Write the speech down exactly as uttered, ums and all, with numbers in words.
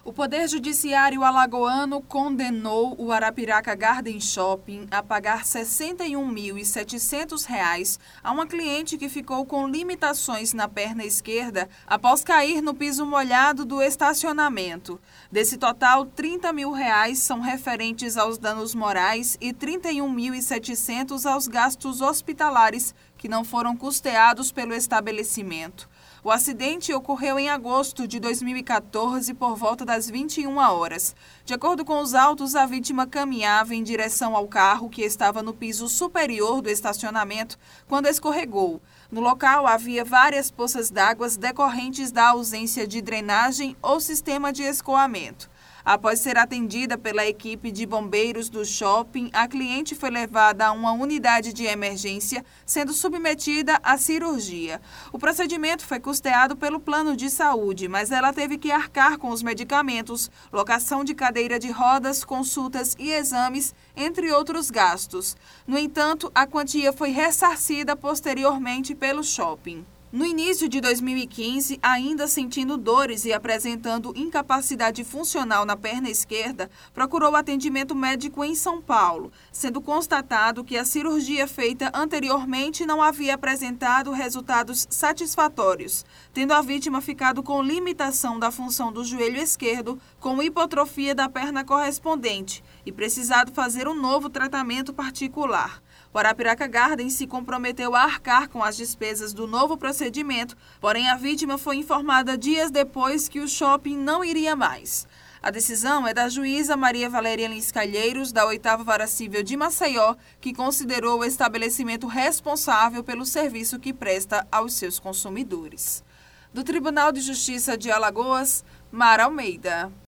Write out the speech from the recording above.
O Poder Judiciário alagoano condenou o Arapiraca Garden Shopping a pagar sessenta e um mil e setecentos reais a uma cliente que ficou com limitações na perna esquerda após cair no piso molhado do estacionamento. Desse total, trinta mil reais são referentes aos danos morais e trinta e um mil e setecentos aos gastos hospitalares que não foram custeados pelo estabelecimento. O acidente ocorreu em agosto de dois mil e quatorze, por volta das vinte e uma horas. De acordo com os autos, a vítima caminhava em direção ao carro que estava no piso superior do estacionamento quando escorregou. No local havia várias poças d'água decorrentes da ausência de drenagem ou sistema de escoamento. Após ser atendida pela equipe de bombeiros do shopping, a cliente foi levada a uma unidade de emergência, sendo submetida à cirurgia. O procedimento foi custeado pelo plano de saúde, mas ela teve que arcar com os medicamentos, locação de cadeira de rodas, consultas e exames, entre outros gastos. No entanto, a quantia foi ressarcida posteriormente pelo shopping. No início de dois mil e quinze, ainda sentindo dores e apresentando incapacidade funcional na perna esquerda, procurou atendimento médico em São Paulo, sendo constatado que a cirurgia feita anteriormente não havia apresentado resultados satisfatórios, tendo a vítima ficado com limitação da função do joelho esquerdo, com hipotrofia da perna correspondente, e precisado fazer um novo tratamento particular. O Arapiraca Garden se comprometeu a arcar com as despesas do novo procedimento, porém a vítima foi informada dias depois que o shopping não iria mais. A decisão é da juíza Maria Valéria Lins Calheiros, da oitava Vara Cível de Maceió, que considerou o estabelecimento responsável pelo serviço que presta aos seus consumidores. Do Tribunal de Justiça de Alagoas, Mara Almeida.